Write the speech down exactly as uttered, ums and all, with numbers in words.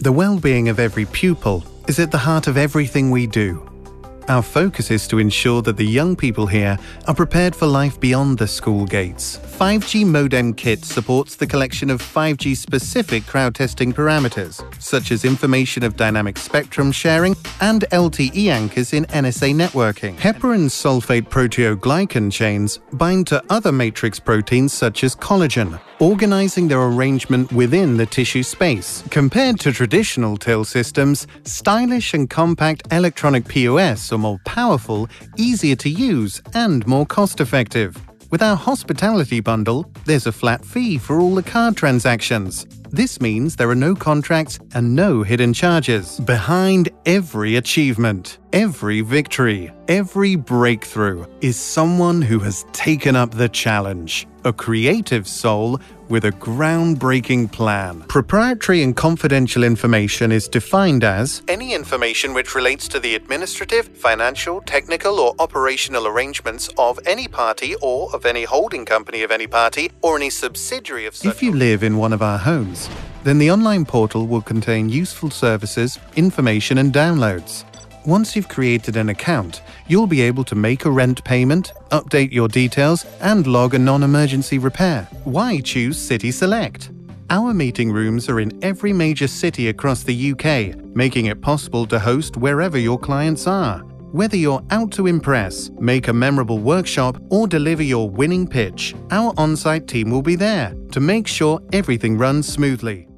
The well-being of every pupil is at the heart of everything we do. Our focus is to ensure that the young people here are prepared for life beyond the school gates. five G Modem Kit supports the collection of five G-specific crowd testing parameters, such as information of dynamic spectrum sharing and L T E anchors in N S A networking. Heparin sulfate proteoglycan chains bind to other matrix proteins such as collagen, organizing their arrangement within the tissue space. Compared to traditional till systems, stylish and compact electronic P O S are more powerful, easier to use, and more cost-effective. With our hospitality bundle, there's a flat fee for all the card transactions. This means there are no contracts and no hidden charges. Behind every achievement, every victory, every breakthrough is someone who has taken up the challenge. A creative soul with a groundbreaking plan. Proprietary and confidential information is defined as any information which relates to the administrative, financial, technical, or operational arrangements of any party or of any holding company of any party or any subsidiary of such. If you live in one of our homes, then the online portal will contain useful services, information, and downloads. Once you've created an account, you'll be able to make a rent payment, update your details, and log a non-emergency repair. Why choose City Select? Our meeting rooms are in every major city across the U K, making it possible to host wherever your clients are. Whether you're out to impress, make a memorable workshop, or deliver your winning pitch, our on-site team will be there to make sure everything runs smoothly.